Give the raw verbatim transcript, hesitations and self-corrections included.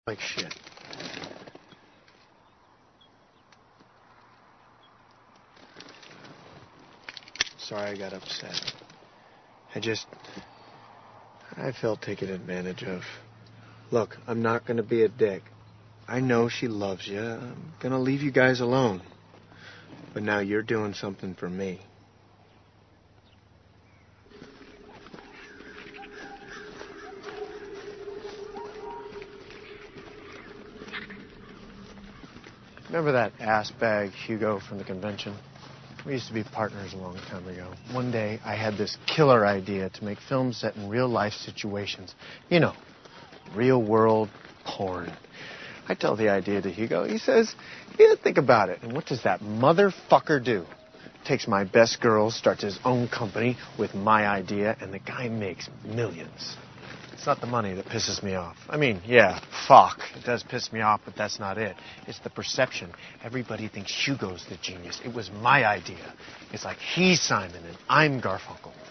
like shit. Sorry I got upset. I just... I felt taken advantage of. Look, I'm not going to be a dick. I know she loves you. I'm going to leave you guys alone. But now you're doing something for me. Remember that ass bag Hugo from the convention? We used to be partners a long time ago. One day, I had this killer idea to make films set in real-life situations. You know, real-world porn. I tell the idea to Hugo. He says, yeah, think about it. And what does that motherfucker do? Takes my best girls, starts his own company with my idea, and the guy makes millions. It's not the money that pisses me off. I mean, yeah, fuck. It does piss me off, but that's not it. It's the perception. Everybody thinks Hugo's the genius. It was my idea. It's like he's Simon and I'm Garfunkel.